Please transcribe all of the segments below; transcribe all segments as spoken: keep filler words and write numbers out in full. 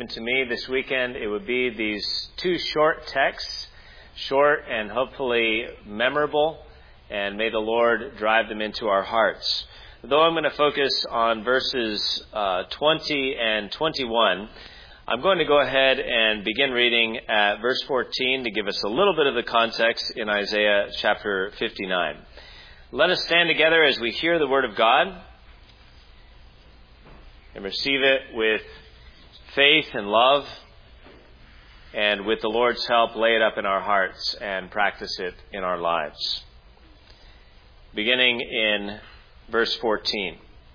given to me this weekend, it would be these two short texts, short and hopefully memorable, and may the Lord drive them into our hearts. Though I'm going to focus on verses uh, twenty and twenty-one, I'm going to go ahead and begin reading at verse fourteen to give us a little bit of the context in Isaiah chapter fifty-nine. Let us stand together as we hear the word of God and receive it with faith and love, and with the Lord's help, lay it up in our hearts and practice it in our lives. Beginning in verse fourteen.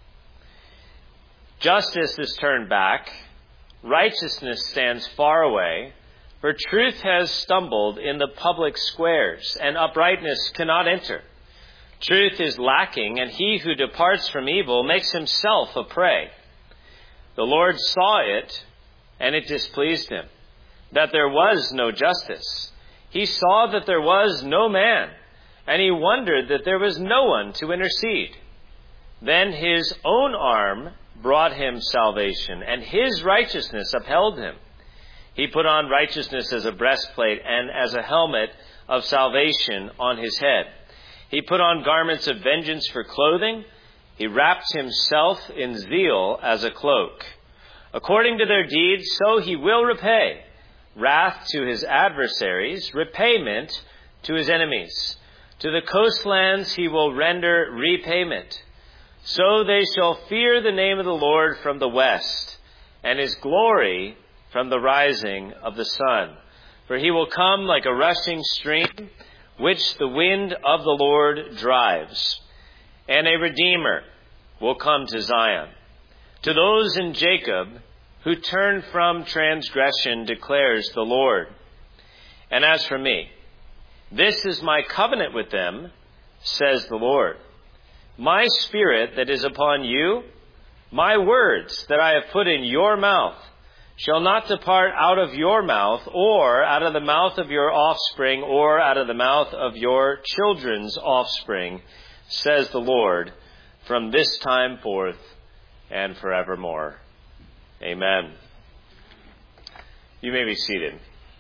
Justice is turned back, righteousness stands far away, for truth has stumbled in the public squares, and uprightness cannot enter. Truth is lacking, and he who departs from evil makes himself a prey. The Lord saw it, and it displeased him, that there was no justice. He saw that there was no man, and he wondered that there was no one to intercede. Then his own arm brought him salvation, and his righteousness upheld him. He put on righteousness as a breastplate and as a helmet of salvation on his head. He put on garments of vengeance for clothing. He wrapped himself in zeal as a cloak. According to their deeds, so he will repay. Wrath to his adversaries, repayment to his enemies. To the coastlands he will render repayment. So they shall fear the name of the Lord from the west, and his glory from the rising of the sun. For he will come like a rushing stream, which the wind of the Lord drives. And a Redeemer will come to Zion. To those in Jacob who turn from transgression, declares the Lord. And as for me, this is my covenant with them, says the Lord. My spirit that is upon you, my words that I have put in your mouth, shall not depart out of your mouth, or out of the mouth of your offspring, or out of the mouth of your children's offspring, says the Lord, from this time forth and forevermore. Amen. You may be seated.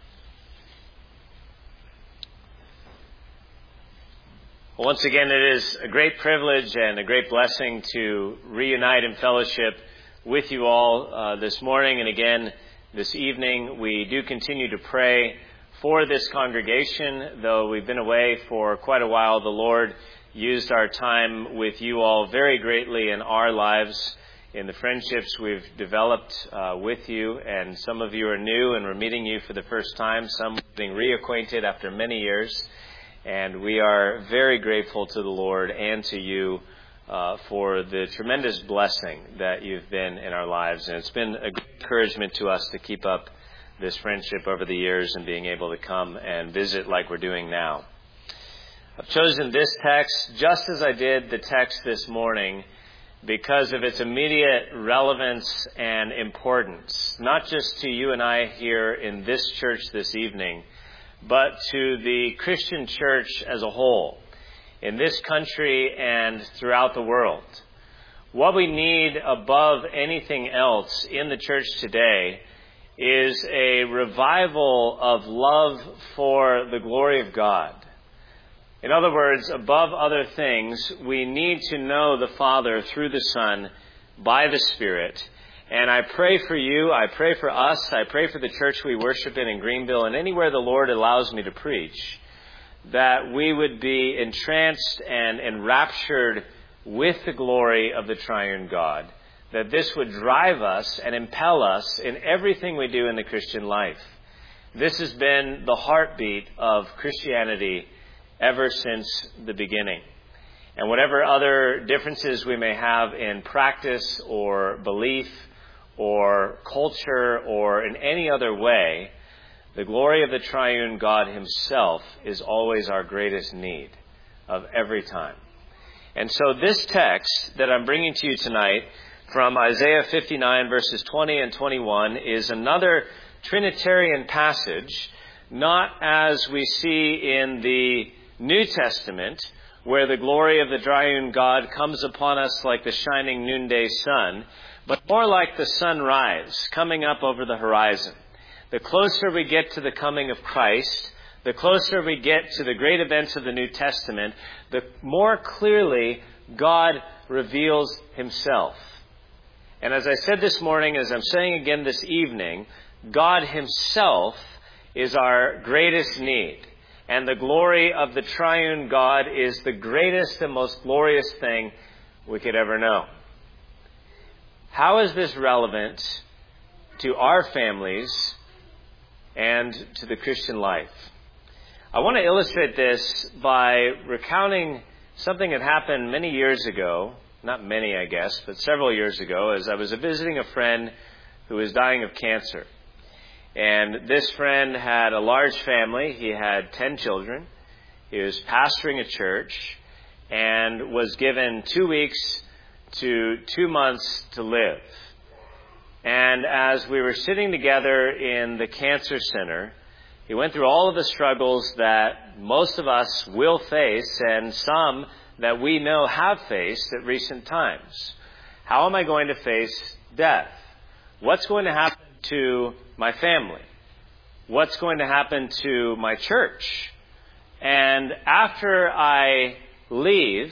Once again, it is a great privilege and a great blessing to reunite in fellowship with you all uh, this morning and again this evening. We do continue to pray for this congregation. Though we've been away for quite a while, the Lord used our time with you all very greatly in our lives, in the friendships we've developed uh, with you. And some of you are new and we're meeting you for the first time, some being reacquainted after many years. And we are very grateful to the Lord and to you uh, for the tremendous blessing that you've been in our lives. And it's been a great encouragement to us to keep up this friendship over the years and being able to come and visit like we're doing now. I've chosen this text just as I did the text this morning because of its immediate relevance and importance, not just to you and I here in this church this evening, but to the Christian church as a whole, in this country and throughout the world. What we need above anything else in the church today is a revival of love for the glory of God. In other words, above other things, we need to know the Father through the Son by the Spirit. And I pray for you, I pray for us, I pray for the church we worship in in Greenville and anywhere the Lord allows me to preach, that we would be entranced and enraptured with the glory of the triune God, that this would drive us and impel us in everything we do in the Christian life. This has been the heartbeat of Christianity ever since the beginning. And whatever other differences we may have in practice or belief or culture or in any other way, the glory of the triune God himself is always our greatest need of every time. And so this text that I'm bringing to you tonight from Isaiah fifty-nine verses twenty and twenty-one is another Trinitarian passage, not as we see in the New Testament, where the glory of the triune God comes upon us like the shining noonday sun, but more like the sunrise coming up over the horizon. The closer we get to the coming of Christ, the closer we get to the great events of the New Testament, the more clearly God reveals himself. And as I said this morning, as I'm saying again this evening, God himself is our greatest need. And the glory of the triune God is the greatest and most glorious thing we could ever know. How is this relevant to our families and to the Christian life? I want to illustrate this by recounting something that happened many years ago. Not many, I guess, but several years ago, as I was visiting a friend who was dying of cancer. And this friend had a large family. He had ten children. He was pastoring a church and was given two weeks to two months to live. And as we were sitting together in the cancer center, he went through all of the struggles that most of us will face and some that we know have faced at recent times. How am I going to face death? What's going to happen to my family? What's going to happen to my church? And after I leave,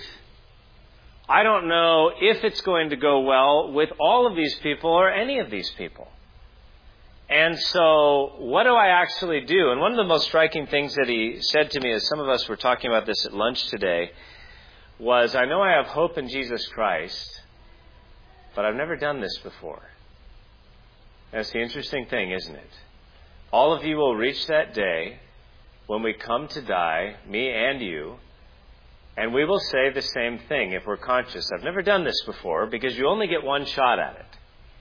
I don't know if it's going to go well with all of these people or any of these people. And so what do I actually do? And one of the most striking things that he said to me, as some of us were talking about this at lunch today, was, I know I have hope in Jesus Christ, but I've never done this before. That's the interesting thing, isn't it? All of you will reach that day when we come to die, me and you, and we will say the same thing if we're conscious. I've never done this before, because you only get one shot at it.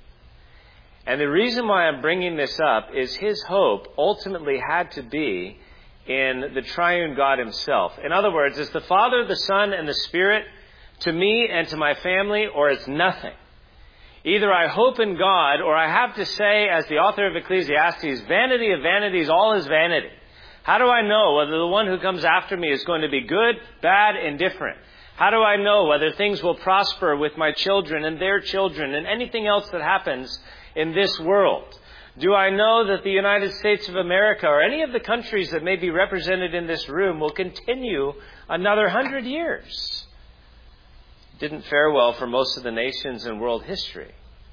And the reason why I'm bringing this up is his hope ultimately had to be in the triune God himself. In other words, it's the Father, the Son, and the Spirit to me and to my family, or it's nothing. Either I hope in God, or I have to say, as the author of Ecclesiastes, vanity of vanities, all is vanity. How do I know whether the one who comes after me is going to be good, bad, indifferent? How do I know whether things will prosper with my children and their children and anything else that happens in this world? Do I know that the United States of America or any of the countries that may be represented in this room will continue another hundred years? It didn't fare well for most of the nations in world history.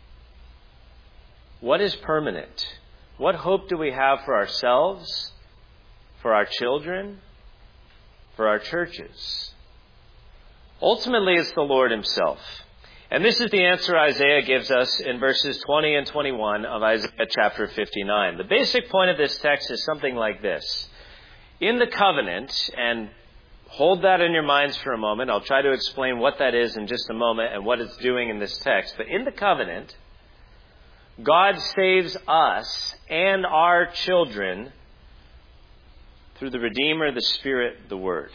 What is permanent? What hope do we have for ourselves, for our children, for our churches? Ultimately, it's the Lord himself. And this is the answer Isaiah gives us in verses twenty and twenty-one of Isaiah chapter fifty-nine. The basic point of this text is something like this. In the covenant, and hold that in your minds for a moment. I'll try to explain what that is in just a moment and what it's doing in this text. But in the covenant, God saves us and our children through the Redeemer, the Spirit, the Word.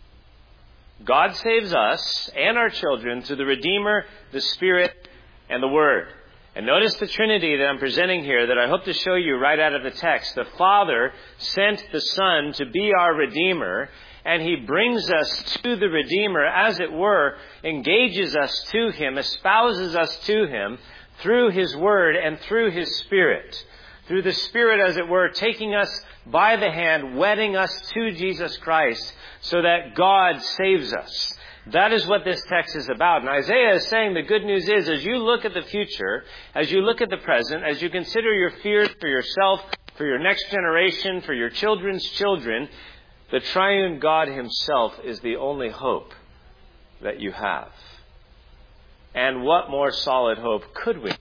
God saves us and our children through the Redeemer, the Spirit, and the Word. And notice the Trinity that I'm presenting here that I hope to show you right out of the text. The Father sent the Son to be our Redeemer, and he brings us to the Redeemer, as it were, engages us to him, espouses us to him through his Word and through his Spirit. Through the Spirit, as it were, taking us by the hand, wedding us to Jesus Christ, so that God saves us. That is what this text is about. And Isaiah is saying the good news is, as you look at the future, as you look at the present, as you consider your fears for yourself, for your next generation, for your children's children, the triune God himself is the only hope that you have. And what more solid hope could we have?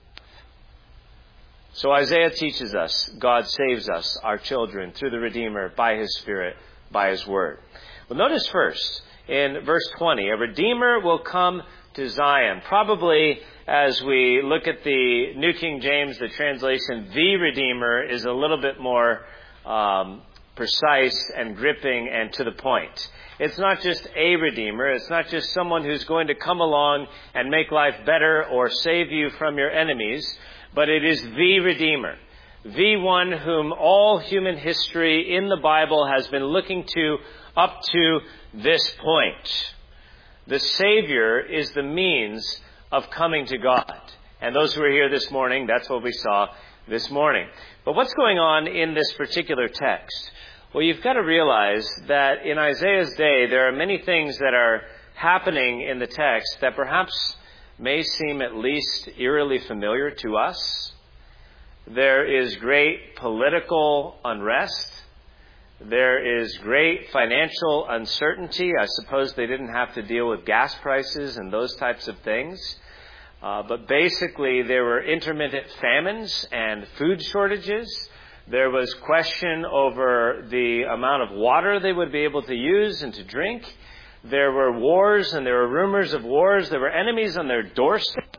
So Isaiah teaches us God saves us, our children, through the Redeemer, by his Spirit, by his Word. Well, notice first, in verse twenty, a Redeemer will come to Zion. Probably, as we look at the New King James, the translation, the Redeemer, is a little bit more um, precise and gripping and to the point. It's not just a Redeemer. It's not just someone who's going to come along and make life better or save you from your enemies, but it is the Redeemer, the one whom all human history in the Bible has been looking to up to this point. The Savior is the means of coming to God. And those who are here this morning, that's what we saw this morning. But what's going on in this particular text? Well, you've got to realize that in Isaiah's day, there are many things that are happening in the text that perhaps may seem at least eerily familiar to us. There is great political unrest. There is great financial uncertainty. I suppose they didn't have to deal with gas prices and those types of things. Uh, but basically, there were intermittent famines and food shortages. There was question over the amount of water they would be able to use and to drink. There were wars and there were rumors of wars. There were enemies on their doorstep.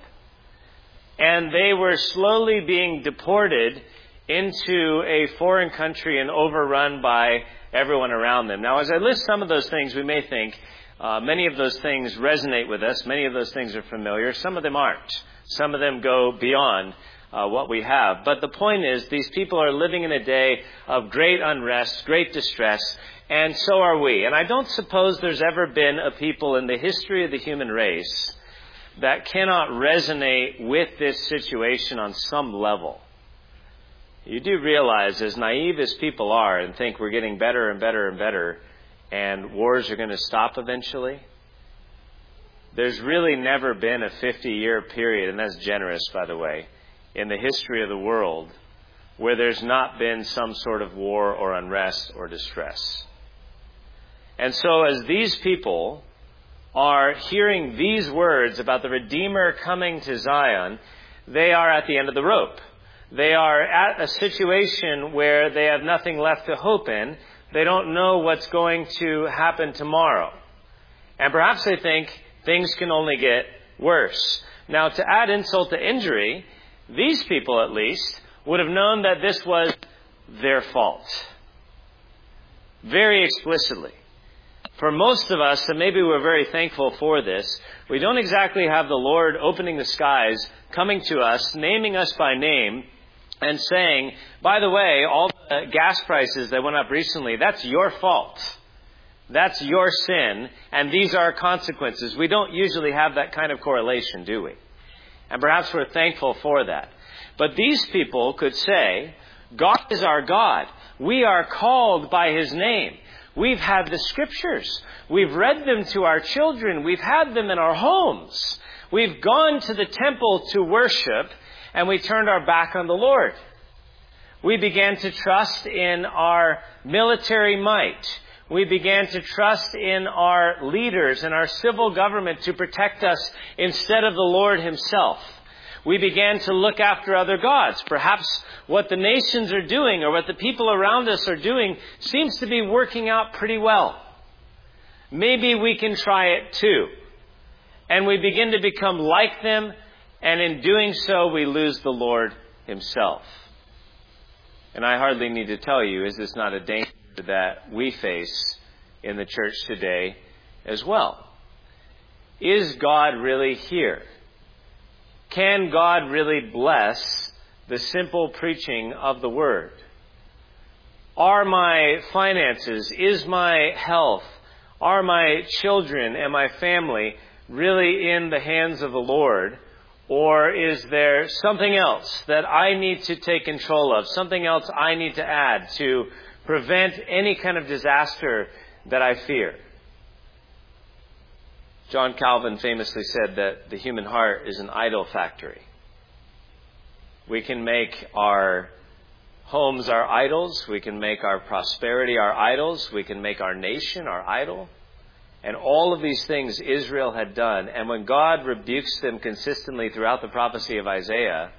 And they were slowly being deported into a foreign country and overrun by everyone around them. Now, as I list some of those things, we may think uh, many of those things resonate with us. Many of those things are familiar. Some of them aren't. Some of them go beyond uh, what we have. But the point is, these people are living in a day of great unrest, great distress, and so are we. And I don't suppose there's ever been a people in the history of the human race that cannot resonate with this situation on some level. You do realize, as naive as people are and think we're getting better and better and better and wars are going to stop eventually, there's really never been a fifty-year period, and that's generous, by the way, in the history of the world where there's not been some sort of war or unrest or distress. And so as these people are hearing these words about the Redeemer coming to Zion, they are at the end of the rope. They are at a situation where they have nothing left to hope in. They don't know what's going to happen tomorrow. And perhaps they think things can only get worse. Now, to add insult to injury, these people at least would have known that this was their fault. Very explicitly. For most of us, and maybe we're very thankful for this, we don't exactly have the Lord opening the skies, coming to us, naming us by name, and saying, by the way, all the gas prices that went up recently, that's your fault. That's your sin, and these are consequences. We don't usually have that kind of correlation, do we? And perhaps we're thankful for that. But these people could say, God is our God. We are called by His name. We've had the Scriptures. We've read them to our children. We've had them in our homes. We've gone to the temple to worship, and we turned our back on the Lord. We began to trust in our military might. We began to trust in our leaders and our civil government to protect us instead of the Lord Himself. We began to look after other gods. Perhaps what the nations are doing or what the people around us are doing seems to be working out pretty well. Maybe we can try it too. And we begin to become like them, and in doing so, we lose the Lord Himself. And I hardly need to tell you, is this not a danger that we face in the church today as well? Is God really here? Can God really bless the simple preaching of the Word? Are my finances, is my health, are my children and my family really in the hands of the Lord? Or is there something else that I need to take control of, something else I need to add to prevent any kind of disaster that I fear? John Calvin famously said that the human heart is an idol factory. We can make our homes our idols. We can make our prosperity our idols. We can make our nation our idol. And all of these things Israel had done. And when God rebukes them consistently throughout the prophecy of Isaiah,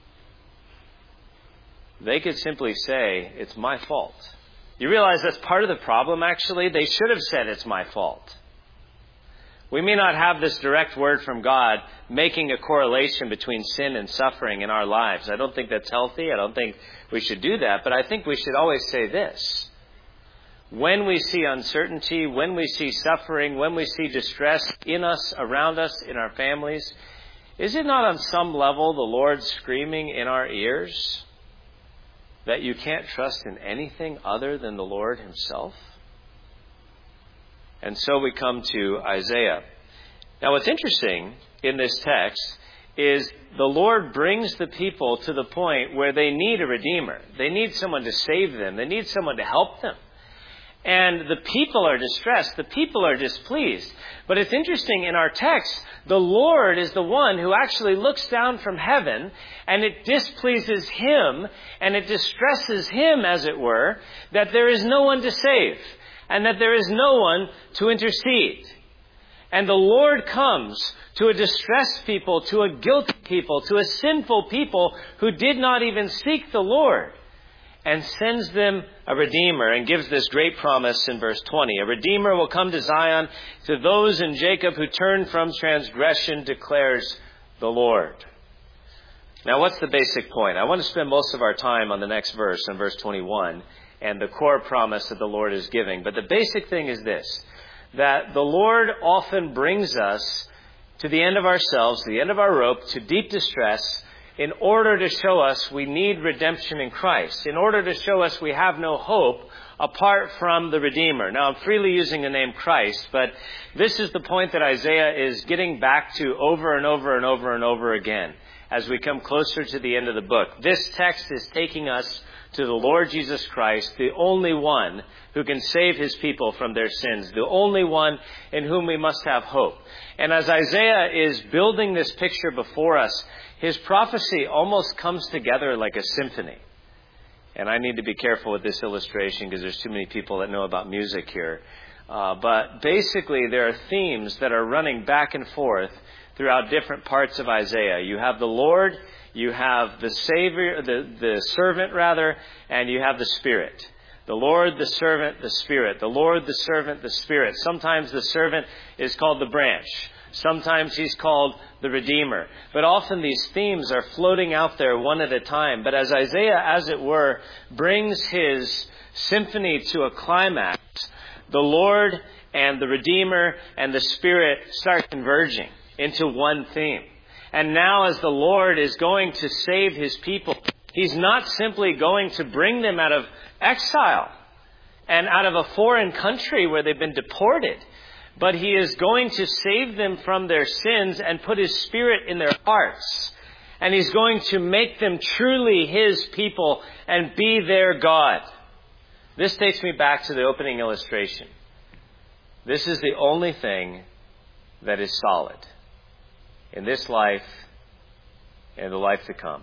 they could simply say, it's my fault. You realize that's part of the problem, actually? They should have said, it's my fault. We may not have this direct word from God making a correlation between sin and suffering in our lives. I don't think that's healthy. I don't think we should do that. But I think we should always say this. When we see uncertainty, when we see suffering, when we see distress in us, around us, in our families, is it not on some level the Lord screaming in our ears that you can't trust in anything other than the Lord Himself? And so we come to Isaiah. Now what's interesting in this text is the Lord brings the people to the point where they need a Redeemer. They need someone to save them. They need someone to help them. And the people are distressed. The people are displeased. But it's interesting, in our text, the Lord is the one who actually looks down from heaven, and it displeases Him, and it distresses Him, as it were, that there is no one to save, and that there is no one to intercede. And the Lord comes to a distressed people, to a guilty people, to a sinful people who did not even seek the Lord, and sends them a Redeemer, and gives this great promise in verse twenty. A Redeemer will come to Zion, to those in Jacob who turn from transgression, declares the Lord. Now, what's the basic point? I want to spend most of our time on the next verse, in verse twenty-one, and the core promise that the Lord is giving. But the basic thing is this, that the Lord often brings us to the end of ourselves, to the end of our rope, to deep distress, in order to show us we need redemption in Christ, in order to show us we have no hope apart from the Redeemer. Now, I'm freely using the name Christ, but this is the point that Isaiah is getting back to over and over and over and over again as we come closer to the end of the book. This text is taking us to the Lord Jesus Christ, the only one who can save His people from their sins, the only one in whom we must have hope. And as Isaiah is building this picture before us, his prophecy almost comes together like a symphony. And I need to be careful with this illustration because there's too many people that know about music here. Uh, but basically, there are themes that are running back and forth throughout different parts of Isaiah. You have the Lord, you have the Savior, the, the servant rather, and you have the Spirit. The Lord, the servant, the Spirit. The Lord, the servant, the Spirit. Sometimes the servant is called the branch. Sometimes He's called the Redeemer. But often these themes are floating out there one at a time. But as Isaiah, as it were, brings his symphony to a climax, the Lord and the Redeemer and the Spirit start converging into one theme. And now as the Lord is going to save His people, He's not simply going to bring them out of exile and out of a foreign country where they've been deported, but He is going to save them from their sins and put His Spirit in their hearts. And He's going to make them truly His people and be their God. This takes me back to the opening illustration. This is the only thing that is solid in this life and the life to come.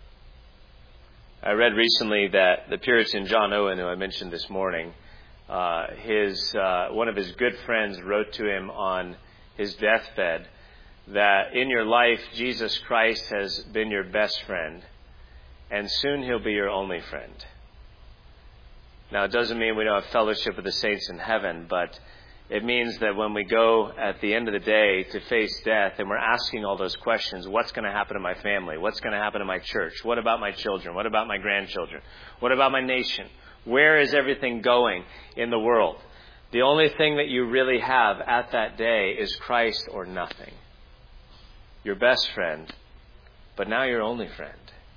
I read recently that the Puritan John Owen, who I mentioned this morning, uh, his uh, one of his good friends wrote to him on his deathbed that in your life, Jesus Christ has been your best friend, and soon He'll be your only friend. Now, it doesn't mean we don't have fellowship with the saints in heaven, but it means that when we go at the end of the day to face death and we're asking all those questions, what's going to happen to my family? What's going to happen to my church? What about my children? What about my grandchildren? What about my nation? Where is everything going in the world? The only thing that you really have at that day is Christ or nothing. Your best friend, but now your only friend.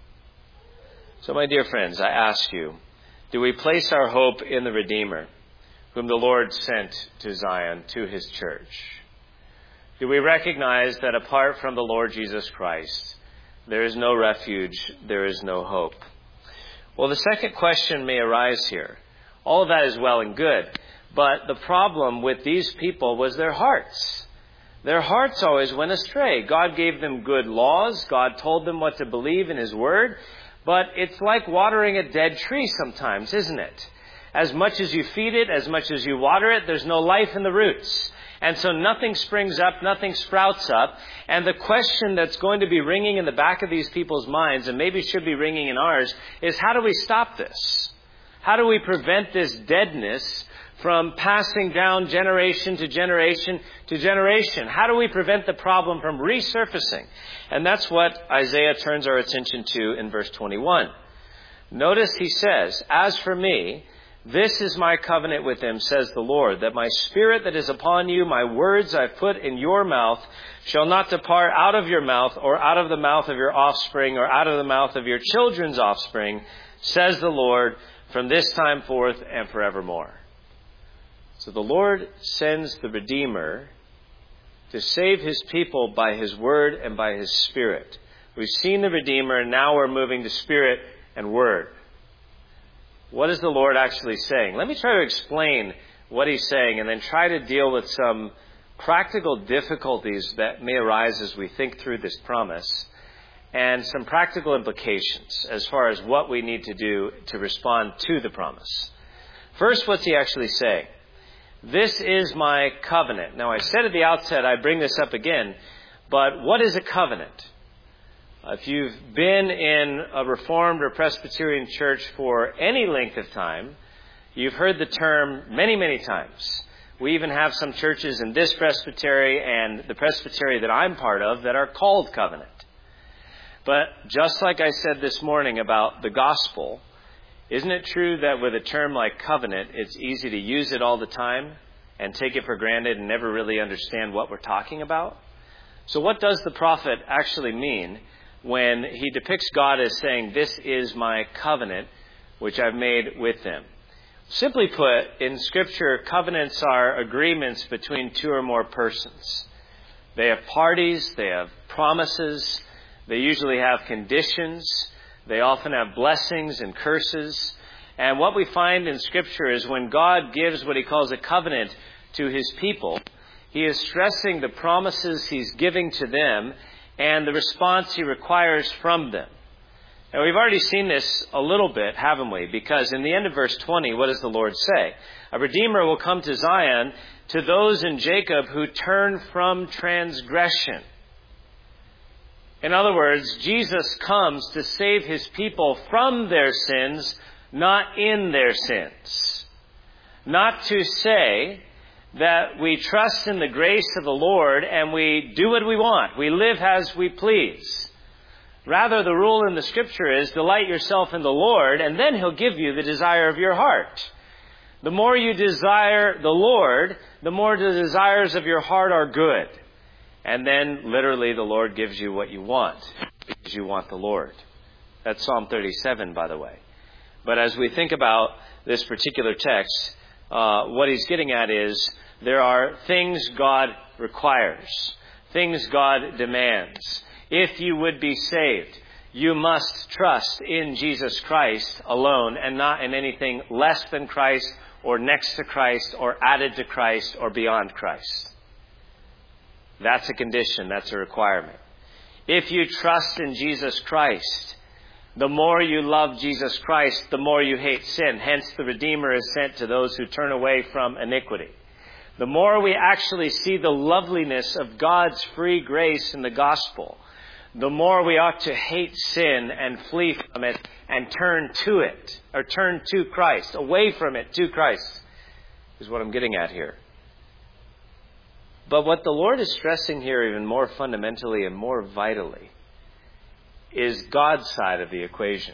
So, my dear friends, I ask you, do we place our hope in the Redeemer, whom the Lord sent to Zion, to His church? Do we recognize that apart from the Lord Jesus Christ, there is no refuge, there is no hope? Well, the second question may arise here. All of that is well and good, but the problem with these people was their hearts. Their hearts always went astray. God gave them good laws. God told them what to believe in His Word, but it's like watering a dead tree sometimes, isn't it? As much as you feed it, as much as you water it, there's no life in the roots. And so nothing springs up, nothing sprouts up. And the question that's going to be ringing in the back of these people's minds, and maybe should be ringing in ours, is how do we stop this? How do we prevent this deadness from passing down generation to generation to generation? How do we prevent the problem from resurfacing? And that's what Isaiah turns our attention to in verse twenty-one. Notice he says, "As for me, this is my covenant with them, says the Lord, that my Spirit that is upon you, my words I've put in your mouth, shall not depart out of your mouth, or out of the mouth of your offspring, or out of the mouth of your children's offspring, says the Lord, from this time forth and forevermore." So the Lord sends the Redeemer to save his people by his word and by his Spirit. We've seen the Redeemer, and now we're moving to Spirit and Word. What is the Lord actually saying? Let me try to explain what he's saying and then try to deal with some practical difficulties that may arise as we think through this promise and some practical implications as far as what we need to do to respond to the promise. First, what's he actually saying? This is my covenant. Now, I said at the outset, I bring this up again, but what is a covenant? If you've been in a Reformed or Presbyterian church for any length of time, you've heard the term many, many times. We even have some churches in this presbytery and the presbytery that I'm part of that are called covenant. But just like I said this morning about the gospel, isn't it true that with a term like covenant, it's easy to use it all the time and take it for granted and never really understand what we're talking about? So what does the prophet actually mean when he depicts God as saying, this is my covenant, which I've made with them? Simply put, in Scripture, covenants are agreements between two or more persons. They have parties, they have promises, they usually have conditions, they often have blessings and curses. And what we find in Scripture is when God gives what he calls a covenant to his people, he is stressing the promises he's giving to them and the response he requires from them. Now, we've already seen this a little bit, haven't we? Because in the end of verse twenty, what does the Lord say? A Redeemer will come to Zion, to those in Jacob who turn from transgression. In other words, Jesus comes to save his people from their sins, not in their sins. Not to say that we trust in the grace of the Lord and we do what we want. We live as we please. Rather, the rule in the Scripture is delight yourself in the Lord, and then he'll give you the desire of your heart. The more you desire the Lord, the more the desires of your heart are good. And then, literally, the Lord gives you what you want, because you want the Lord. That's Psalm thirty-seven, by the way. But as we think about this particular text, uh, what he's getting at is there are things God requires, things God demands. If you would be saved, you must trust in Jesus Christ alone and not in anything less than Christ or next to Christ or added to Christ or beyond Christ. That's a condition. That's a requirement. If you trust in Jesus Christ, the more you love Jesus Christ, the more you hate sin. Hence, the Redeemer is sent to those who turn away from iniquity. The more we actually see the loveliness of God's free grace in the gospel, the more we ought to hate sin and flee from it and turn to it, or turn to Christ, away from it to Christ, is what I'm getting at here. But what the Lord is stressing here even more fundamentally and more vitally is God's side of the equation.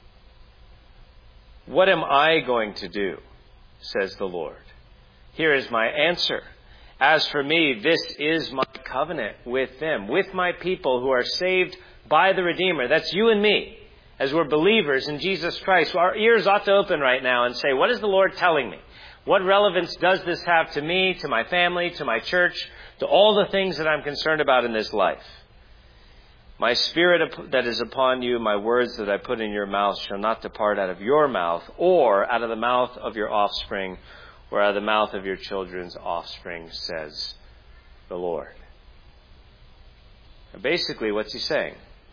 What am I going to do, says the Lord? Here is my answer. As for me, this is my covenant with them, with my people who are saved by the Redeemer. That's you and me, as we're believers in Jesus Christ. Our ears ought to open right now and say, what is the Lord telling me? What relevance does this have to me, to my family, to my church, to all the things that I'm concerned about in this life? My spirit that is upon you, my words that I put in your mouth shall not depart out of your mouth or out of the mouth of your offspring or out of the mouth of your children's offspring, says the Lord. Now basically, what's he saying?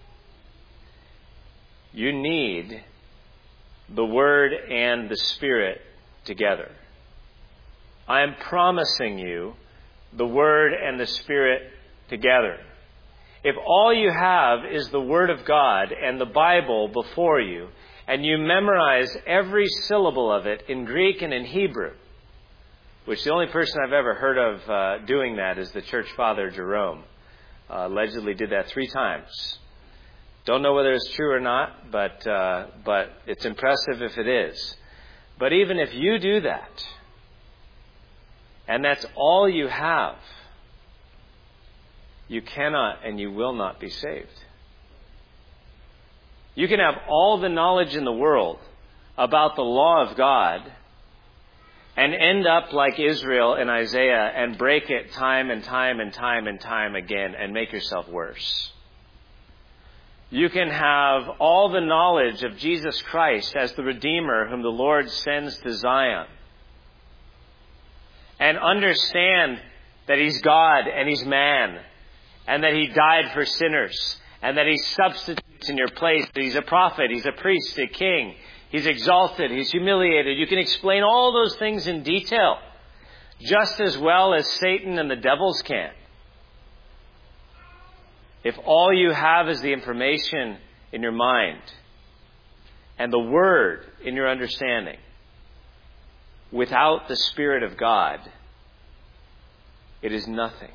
You need the Word and the Spirit together. I am promising you the Word and the Spirit together. If all you have is the Word of God and the Bible before you, and you memorize every syllable of it in Greek and in Hebrew, which the only person I've ever heard of uh, doing that is the church father Jerome. Uh, allegedly did that three times. Don't know whether it's true or not, but uh, but it's impressive if it is. But even if you do that, and that's all you have, you cannot and you will not be saved. You can have all the knowledge in the world about the law of God, and end up like Israel in Isaiah and break it time and time and time and time again and make yourself worse. You can have all the knowledge of Jesus Christ as the Redeemer whom the Lord sends to Zion, and understand that He's God and He's man, and that He died for sinners, and that He substitutes in your place, that He's a prophet, He's a priest, a king, He's exalted, He's humiliated. You can explain all those things in detail, just as well as Satan and the devils can. If all you have is the information in your mind and the Word in your understanding, without the Spirit of God, it is nothing.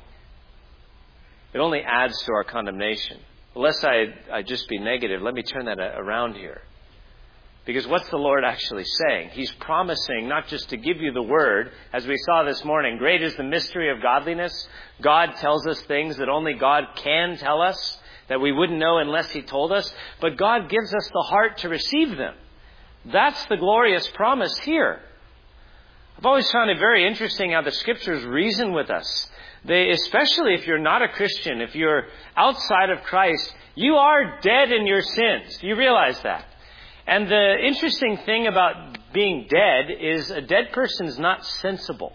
It only adds to our condemnation. Lest I, I just be negative, let me turn that around here. Because what's the Lord actually saying? He's promising not just to give you the Word, as we saw this morning. Great is the mystery of godliness. God tells us things that only God can tell us, that we wouldn't know unless He told us. But God gives us the heart to receive them. That's the glorious promise here. I've always found it very interesting how the Scriptures reason with us. They, especially if you're not a Christian, if you're outside of Christ, you are dead in your sins. Do you realize that? And the interesting thing about being dead is a dead person's not sensible.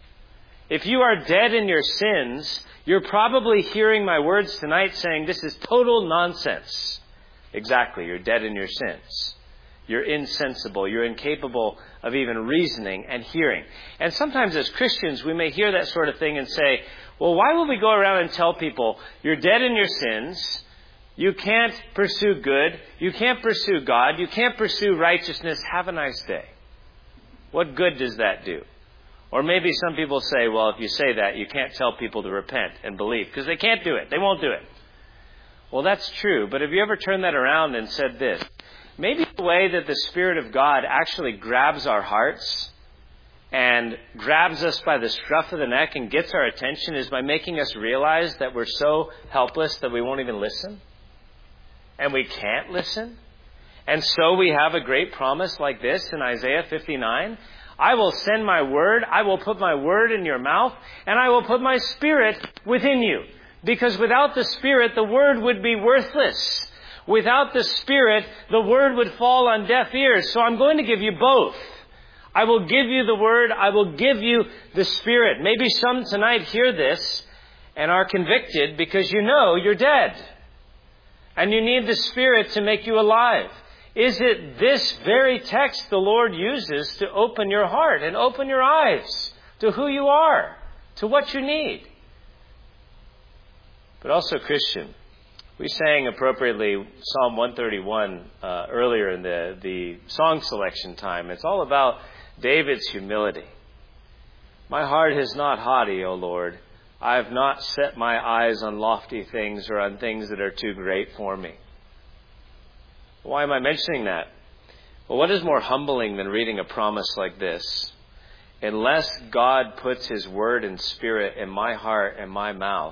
If you are dead in your sins, you're probably hearing my words tonight saying, this is total nonsense. Exactly, you're dead in your sins. You're insensible. You're incapable of even reasoning and hearing. And sometimes as Christians, we may hear that sort of thing and say, well, why would we go around and tell people, you're dead in your sins, you can't pursue good, you can't pursue God, you can't pursue righteousness, have a nice day. What good does that do? Or maybe some people say, well, if you say that, you can't tell people to repent and believe, because they can't do it. They won't do it. Well, that's true, but have you ever turned that around and said this? Maybe the way that the Spirit of God actually grabs our hearts and grabs us by the scruff of the neck and gets our attention is by making us realize that we're so helpless that we won't even listen. And we can't listen. And so we have a great promise like this in Isaiah fifty-nine. I will send my word, I will put my word in your mouth, and I will put my Spirit within you. Because without the Spirit, the word would be worthless. Without the Spirit, the word would fall on deaf ears. So I'm going to give you both. I will give you the word, I will give you the Spirit. Maybe some tonight hear this and are convicted because you know you're dead. And you need the Spirit to make you alive. Is it this very text the Lord uses to open your heart and open your eyes to who you are, to what you need? But also, Christian, we sang appropriately Psalm one thirty-one uh, earlier in the, the song selection time. It's all about David's humility. My heart is not haughty, O Lord. I have not set my eyes on lofty things or on things that are too great for me. Why am I mentioning that? Well, what is more humbling than reading a promise like this? Unless God puts His word and Spirit in my heart and my mouth,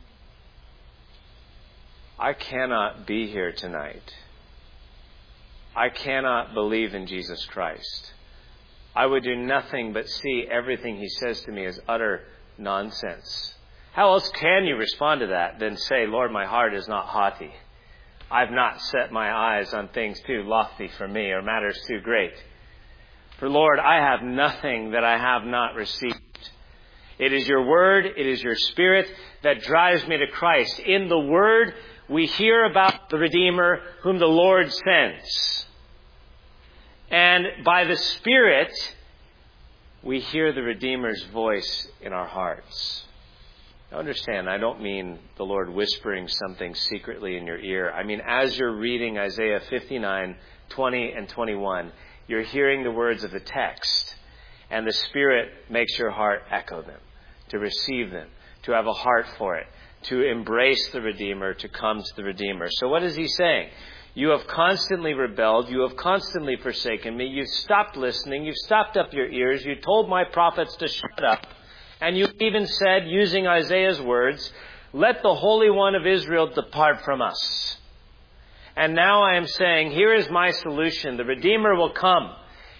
I cannot be here tonight. I cannot believe in Jesus Christ. I would do nothing but see everything He says to me as utter nonsense. How else can you respond to that than say, Lord, my heart is not haughty. I've not set my eyes on things too lofty for me or matters too great. For Lord, I have nothing that I have not received. It is your word, it is your Spirit that drives me to Christ. In the word, we hear about the Redeemer whom the Lord sends. And by the Spirit, we hear the Redeemer's voice in our hearts. Now understand, I don't mean the Lord whispering something secretly in your ear. I mean, as you're reading Isaiah fifty-nine, twenty, and twenty-one, you're hearing the words of the text. And the Spirit makes your heart echo them, to receive them, to have a heart for it, to embrace the Redeemer, to come to the Redeemer. So what is He saying? You have constantly rebelled. You have constantly forsaken me. You've stopped listening. You've stopped up your ears. You told my prophets to shut up. And you even said, using Isaiah's words, let the Holy One of Israel depart from us. And now I am saying, here is my solution. The Redeemer will come.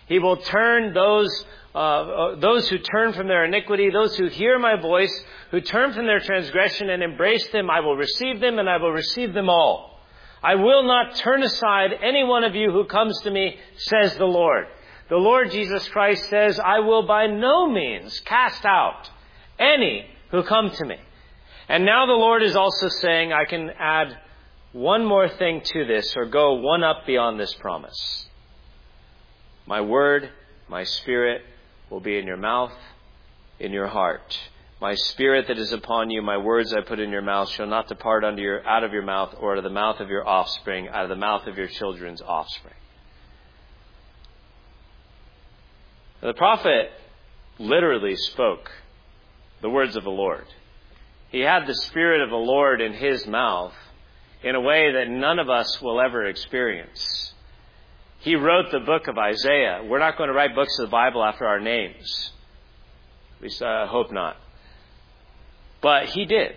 He will turn those uh, those who turn from their iniquity, those who hear my voice, who turn from their transgression and embrace them. I will receive them, and I will receive them all. I will not turn aside any one of you who comes to me, says the Lord. The Lord Jesus Christ says, I will by no means cast out any who come to me. And now the Lord is also saying, I can add one more thing to this, or go one up beyond this promise. My word, my spirit will be in your mouth, in your heart. My spirit that is upon you, my words I put in your mouth, shall not depart under your, out of your mouth, or out of the mouth of your offspring, out of the mouth of your children's offspring. The prophet literally spoke the words of the Lord. He had the Spirit of the Lord in his mouth in a way that none of us will ever experience. He wrote the book of Isaiah. We're not going to write books of the Bible after our names. At least I hope not. But he did.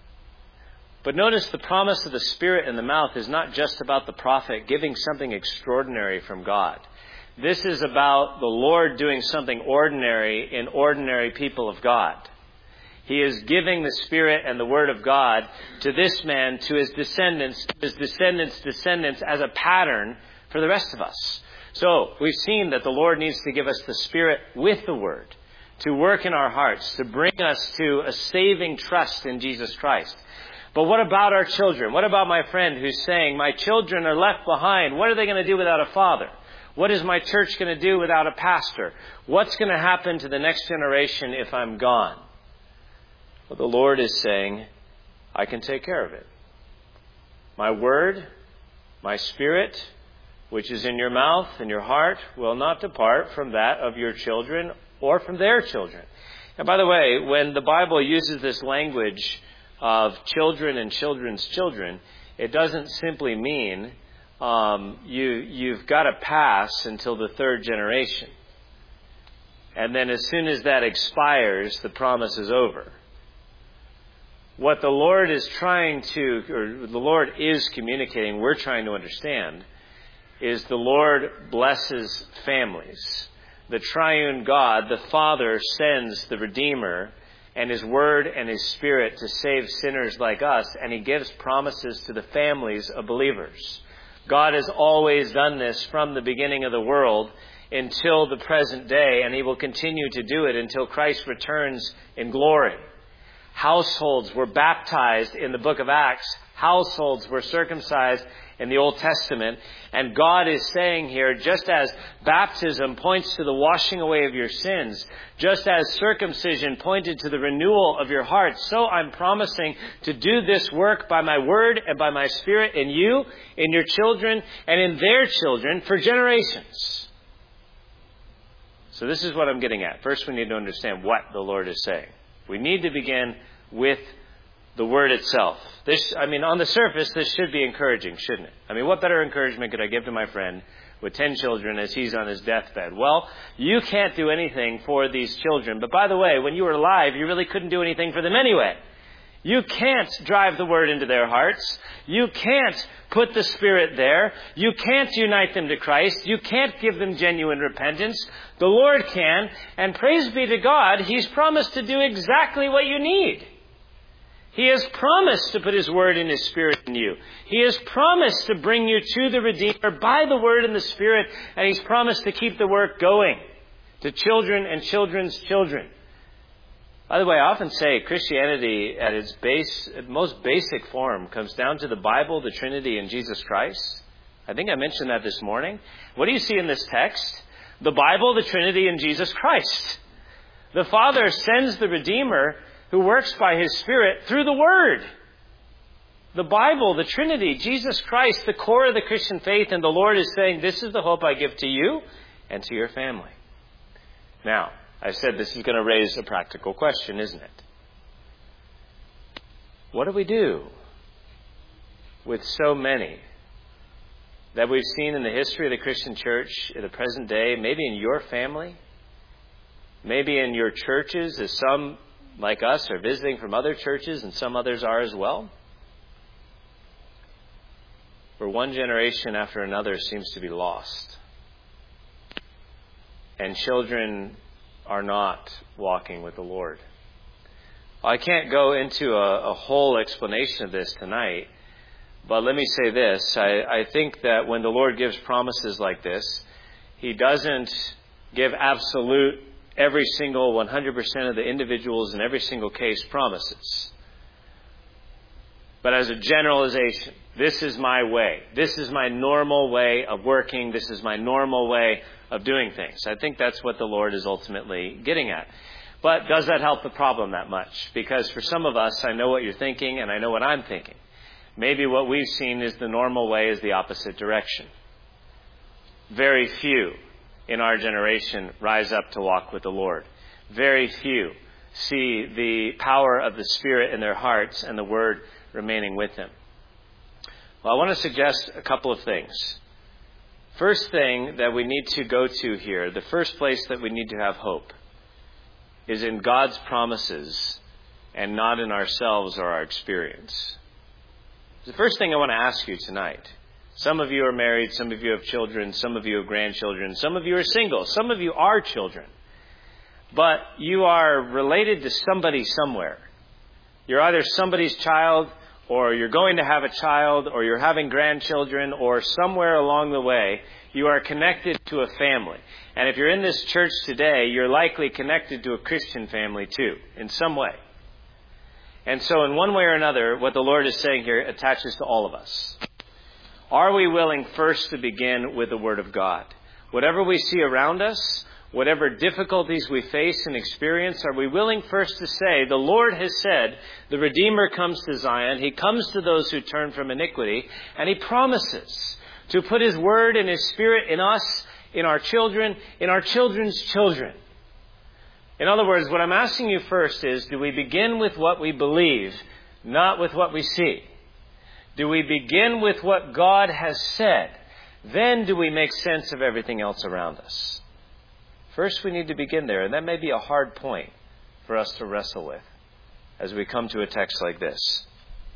But notice the promise of the Spirit in the mouth is not just about the prophet giving something extraordinary from God. This is about the Lord doing something ordinary in ordinary people of God. He is giving the Spirit and the Word of God to this man, to his descendants, to his descendants' descendants as a pattern for the rest of us. So we've seen that the Lord needs to give us the Spirit with the Word to work in our hearts, to bring us to a saving trust in Jesus Christ. But what about our children? What about my friend who's saying, my children are left behind. What are they going to do without a father? What is my church going to do without a pastor? What's going to happen to the next generation if I'm gone? Well, the Lord is saying, I can take care of it. My word, my spirit, which is in your mouth and your heart, will not depart from that of your children or from their children. And by the way, when the Bible uses this language of children and children's children, it doesn't simply mean um, you, you've got to pass until the third generation. And then as soon as that expires, the promise is over. What the Lord is trying to, or the Lord is communicating, we're trying to understand, is the Lord blesses families. The triune God, the Father, sends the Redeemer and His Word and His Spirit to save sinners like us, and He gives promises to the families of believers. God has always done this from the beginning of the world until the present day, and He will continue to do it until Christ returns in glory. Households were baptized in the book of Acts. Households were circumcised in the Old Testament. And God is saying here, just as baptism points to the washing away of your sins, just as circumcision pointed to the renewal of your heart, so I'm promising to do this work by my word and by my Spirit in you, in your children, and in their children for generations. So this is what I'm getting at. First, we need to understand what the Lord is saying. We need to begin with the word itself. This, I mean, on the surface, this should be encouraging, shouldn't it? I mean, what better encouragement could I give to my friend with ten children as he's on his deathbed? Well, you can't do anything for these children. But by the way, when you were alive, you really couldn't do anything for them anyway. You can't drive the word into their hearts. You can't put the Spirit there. You can't unite them to Christ. You can't give them genuine repentance. The Lord can. And praise be to God, He's promised to do exactly what you need. He has promised to put His Word and His Spirit in you. He has promised to bring you to the Redeemer by the Word and the Spirit. And He's promised to keep the work going to children and children's children. By the way, I often say Christianity at its base, most basic form, comes down to the Bible, the Trinity, and Jesus Christ. I think I mentioned that this morning. What do you see in this text? The Bible, the Trinity, and Jesus Christ. The Father sends the Redeemer who works by His Spirit through the Word. The Bible, the Trinity, Jesus Christ, the core of the Christian faith, and the Lord is saying, this is the hope I give to you and to your family. Now, I said this is going to raise a practical question, isn't it? What do we do with so many that we've seen in the history of the Christian church in the present day, maybe in your family, maybe in your churches, as some like us are visiting from other churches and some others are as well, where one generation after another seems to be lost? and children are not walking with the Lord. Well, I can't go into a, a whole explanation of this tonight, but let me say this. I, I think that when the Lord gives promises like this, He doesn't give absolute, every single one hundred percent of the individuals in every single case promises. But as a generalization, this is my way. This is my normal way of working. This is my normal way of doing things. I think that's what the Lord is ultimately getting at. But does that help the problem that much? Because for some of us, I know what you're thinking and I know what I'm thinking. Maybe what we've seen is the normal way is the opposite direction. Very few in our generation rise up to walk with the Lord. Very few see the power of the Spirit in their hearts and the Word remaining with them. Well, I want to suggest a couple of things. First thing that we need to go to here, the first place that we need to have hope, is in God's promises and not in ourselves or our experience. The first thing I want to ask you tonight. Some of you are married, some of you have children, some of you have grandchildren, some of you are single, some of you are children. But you are related to somebody somewhere. You're either somebody's child, or you're going to have a child, or you're having grandchildren, or somewhere along the way, you are connected to a family. And if you're in this church today, you're likely connected to a Christian family too, in some way. And so in one way or another, what the Lord is saying here attaches to all of us. Are we willing first to begin with the Word of God? Whatever we see around us, whatever difficulties we face and experience, are we willing first to say, the Lord has said, the Redeemer comes to Zion, He comes to those who turn from iniquity, and He promises to put His Word and His Spirit in us, in our children, in our children's children. In other words, what I'm asking you first is, do we begin with what we believe, not with what we see? Do we begin with what God has said? Then do we make sense of everything else around us? First, we need to begin there, and that may be a hard point for us to wrestle with as we come to a text like this.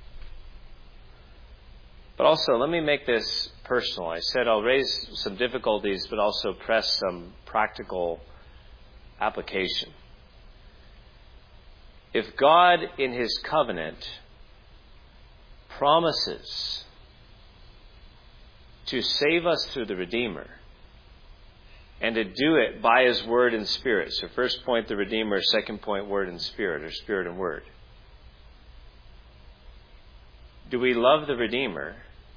But also, let me make this personal. I said I'll raise some difficulties, but also press some practical application. If God, in His covenant, promises to save us through the Redeemer, and to do it by His Word and Spirit. So first point, the Redeemer. Second point, Word and Spirit, or Spirit and Word. Do we love the Redeemer?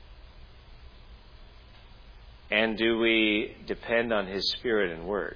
And do we depend on His Spirit and Word?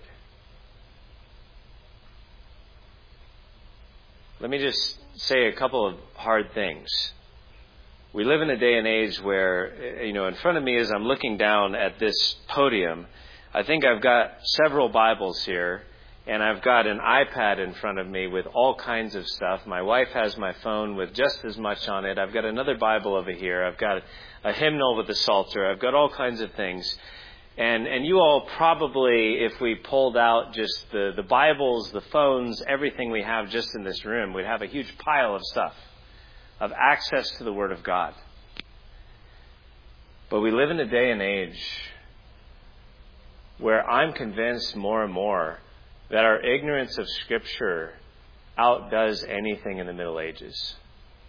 Let me just say a couple of hard things. We live in a day and age where, you know, in front of me as I'm looking down at this podium, I think I've got several Bibles here, and I've got an iPad in front of me with all kinds of stuff. My wife has my phone with just as much on it. I've got another Bible over here. I've got a hymnal with the Psalter. I've got all kinds of things. And and you all probably, if we pulled out just the, the Bibles, the phones, everything we have just in this room, we'd have a huge pile of stuff, of access to the Word of God. But we live in a day and age where I'm convinced more and more that our ignorance of Scripture outdoes anything in the Middle Ages.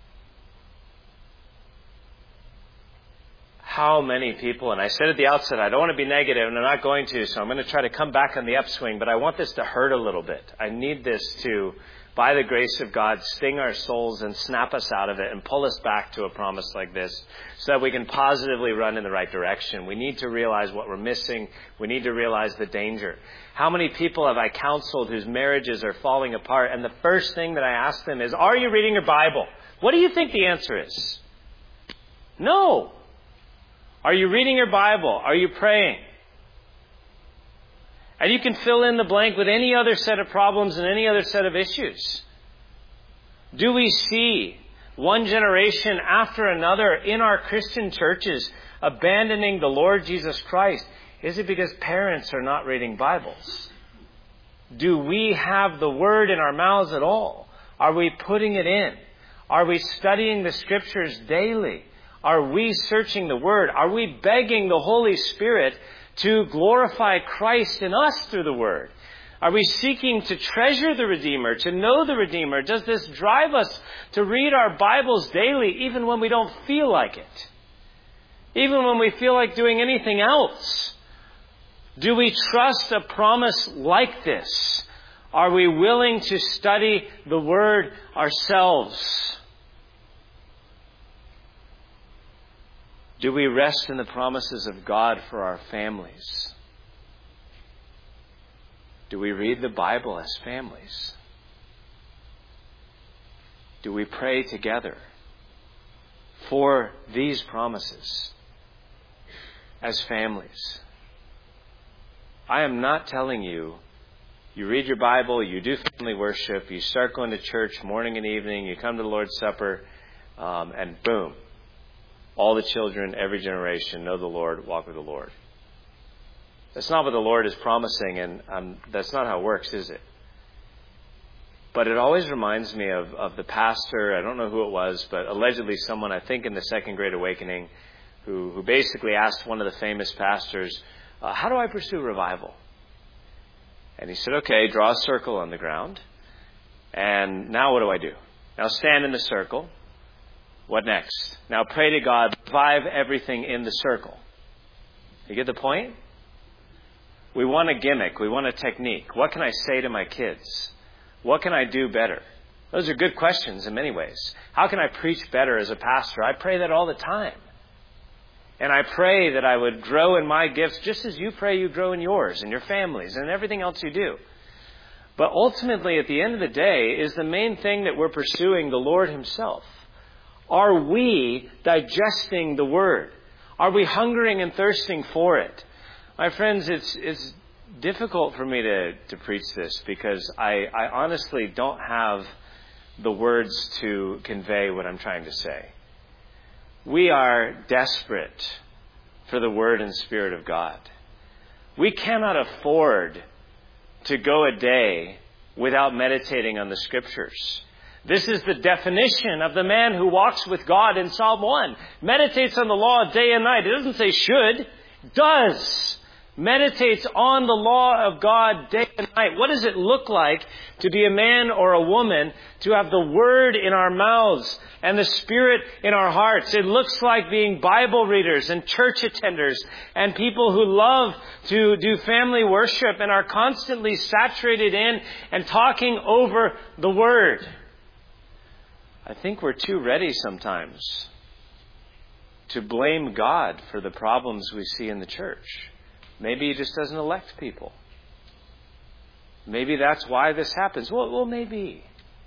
How many people, and I said at the outset, I don't want to be negative, and I'm not going to, so I'm going to try to come back on the upswing, but I want this to hurt a little bit. I need this to, by the grace of God, sting our souls and snap us out of it and pull us back to a promise like this so that we can positively run in the right direction. We need to realize what we're missing. We need to realize the danger. How many people have I counseled whose marriages are falling apart, and the first thing that I ask them is, are you reading your Bible? What do you think the answer is? No. Are you reading your Bible? Are you praying? And you can fill in the blank with any other set of problems and any other set of issues. Do we see one generation after another in our Christian churches abandoning the Lord Jesus Christ? Is it because parents are not reading Bibles? Do we have the Word in our mouths at all? Are we putting it in? Are we studying the Scriptures daily? Are we searching the Word? Are we begging the Holy Spirit to glorify Christ in us through the Word? Are we seeking to treasure the Redeemer, to know the Redeemer? Does this drive us to read our Bibles daily, even when we don't feel like it? Even when we feel like doing anything else? Do we trust a promise like this? Are we willing to study the Word ourselves? Do we rest in the promises of God for our families? Do we read the Bible as families? Do we pray together for these promises as families? I am not telling you, you read your Bible, you do family worship, you start going to church morning and evening, you come to the Lord's Supper, um, and boom, all the children, every generation know the Lord, walk with the Lord. That's not what the Lord is promising, and um, that's not how it works, is it? But it always reminds me of, of the pastor, I don't know who it was, but allegedly someone, I think in the Second Great Awakening, who, who basically asked one of the famous pastors, uh, how do I pursue revival? And he said, okay, draw a circle on the ground. And now what do I do? Now stand in the circle. What next? Now pray to God, revive everything in the circle. You get the point? We want a gimmick. We want a technique. What can I say to my kids? What can I do better? Those are good questions in many ways. How can I preach better as a pastor? I pray that all the time. And I pray that I would grow in my gifts just as you pray you grow in yours and your families and everything else you do. But ultimately, at the end of the day, is the main thing that we're pursuing the Lord Himself. Are we digesting the Word? Are we hungering and thirsting for it? My friends, it's it's difficult for me to, to preach this because I, I honestly don't have the words to convey what I'm trying to say. We are desperate for the Word and Spirit of God. We cannot afford to go a day without meditating on the Scriptures. This is the definition of the man who walks with God in Psalm one. Meditates on the law day and night. It doesn't say should. It does. Meditates on the law of God day and night. What does it look like to be a man or a woman, to have the Word in our mouths and the Spirit in our hearts? It looks like being Bible readers and church attenders and people who love to do family worship and are constantly saturated in and talking over the Word. I think we're too ready sometimes to blame God for the problems we see in the church. Maybe He just doesn't elect people. Maybe that's why this happens. Well, well, maybe.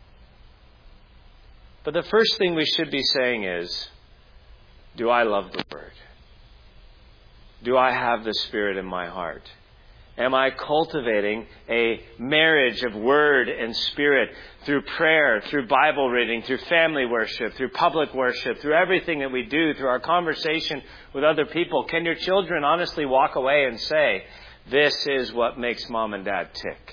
But the first thing we should be saying is, do I love the Word? Do I have the Spirit in my heart? Am I cultivating a marriage of Word and Spirit through prayer, through Bible reading, through family worship, through public worship, through everything that we do, through our conversation with other people? Can your children honestly walk away and say, this is what makes mom and dad tick?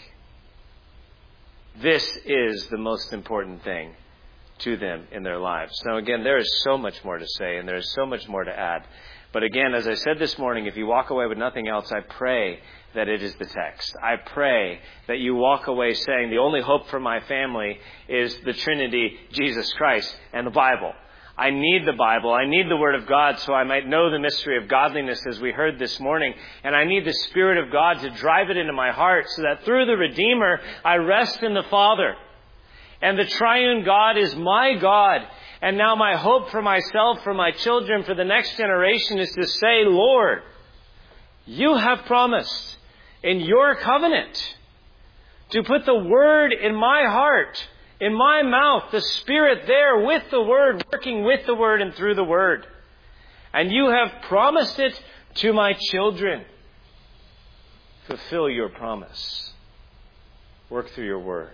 This is the most important thing to them in their lives. Now, again, there is so much more to say and there is so much more to add. But again, as I said this morning, if you walk away with nothing else, I pray that it is the text. I pray that you walk away saying the only hope for my family is the Trinity, Jesus Christ, and the Bible. I need the Bible. I need the Word of God so I might know the mystery of godliness as we heard this morning. And I need the Spirit of God to drive it into my heart so that through the Redeemer, I rest in the Father. And the triune God is my God. And now my hope for myself, for my children, for the next generation is to say, Lord, you have promised in your covenant to put the Word in my heart, in my mouth, the Spirit there with the Word, working with the Word and through the Word. And you have promised it to my children. Fulfill your promise. Work through your Word.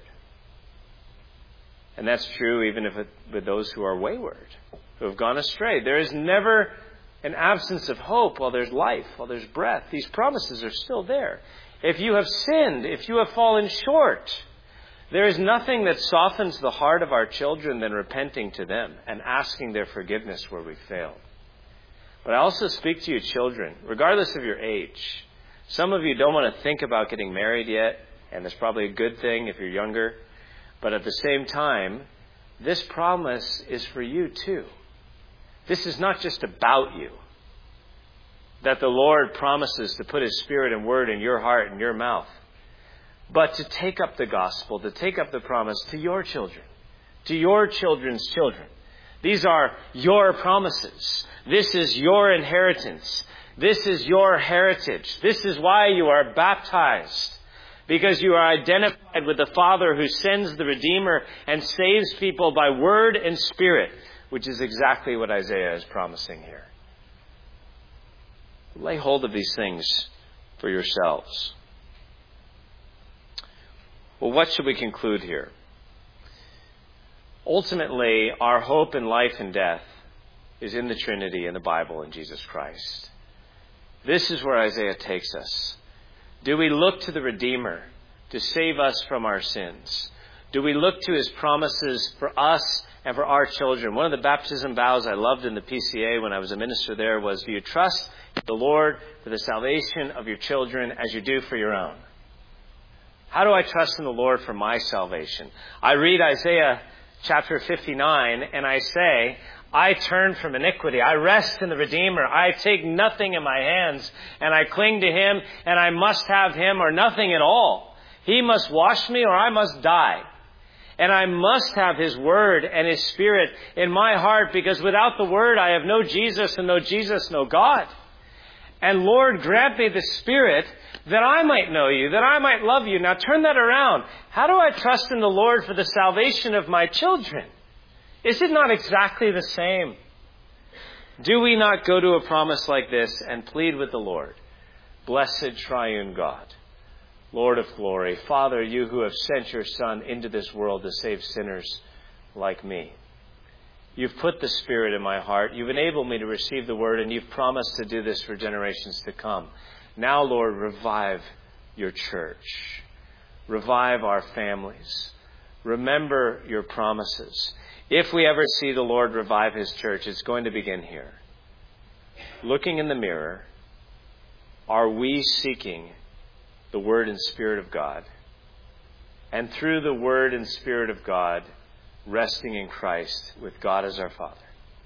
And that's true even if it, with those who are wayward, who have gone astray. There is never an absence of hope while there's life, while there's breath. These promises are still there. If you have sinned, if you have fallen short, there is nothing that softens the heart of our children than repenting to them and asking their forgiveness where we failed. But I also speak to you children, regardless of your age. Some of you don't want to think about getting married yet, and that's probably a good thing if you're younger. But at the same time, this promise is for you too. This is not just about you. That the Lord promises to put His Spirit and Word in your heart and your mouth. But to take up the gospel, to take up the promise to your children, to your children's children. These are your promises. This is your inheritance. This is your heritage. This is why you are baptized. Because you are identified with the Father who sends the Redeemer and saves people by word and spirit, which is exactly what Isaiah is promising here. Lay hold of these things for yourselves. Well, what should we conclude here? Ultimately, our hope in life and death is in the Trinity, in the Bible, in Jesus Christ. This is where Isaiah takes us. Do we look to the Redeemer to save us from our sins? Do we look to His promises for us and for our children? One of the baptism vows I loved in the P C A when I was a minister there was, do you trust the Lord for the salvation of your children as you do for your own? How do I trust in the Lord for my salvation? I read Isaiah chapter fifty-nine and I say, I turn from iniquity. I rest in the Redeemer. I take nothing in my hands and I cling to Him, and I must have Him or nothing at all. He must wash me or I must die. And I must have His Word and His Spirit in my heart, because without the Word I have no Jesus, and no Jesus, no God. And Lord, grant me the Spirit that I might know You, that I might love You. Now turn that around. How do I trust in the Lord for the salvation of my children? Is it not exactly the same? Do we not go to a promise like this and plead with the Lord? Blessed triune God, Lord of glory, Father, You who have sent Your Son into this world to save sinners like me. You've put the Spirit in my heart. You've enabled me to receive the Word, and You've promised to do this for generations to come. Now, Lord, revive Your church. Revive our families. Remember Your promises. If we ever see the Lord revive His church, it's going to begin here. Looking in the mirror, are we seeking the Word and Spirit of God? And through the Word and Spirit of God, resting in Christ with God as our Father?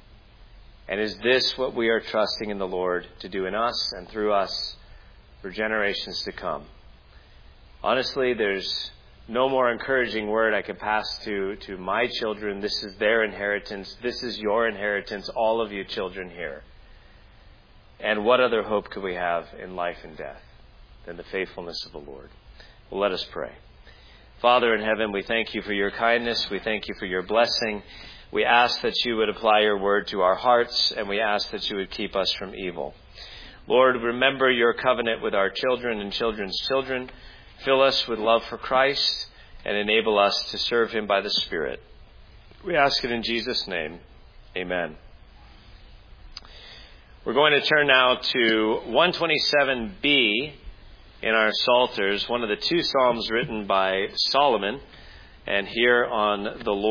And is this what we are trusting in the Lord to do in us and through us for generations to come? Honestly, there's no more encouraging word I could pass to, to my children. This is their inheritance. This is your inheritance, all of you children here. And what other hope could we have in life and death than the faithfulness of the Lord? Well, let us pray. Father in heaven, we thank You for Your kindness. We thank You for Your blessing. We ask that You would apply Your word to our hearts, and we ask that You would keep us from evil. Lord, remember Your covenant with our children and children's children. Fill us with love for Christ and enable us to serve Him by the Spirit. We ask it in Jesus' name. Amen. We're going to turn now to one twenty-seven B in our Psalters, one of the two Psalms written by Solomon. And here on the Lord.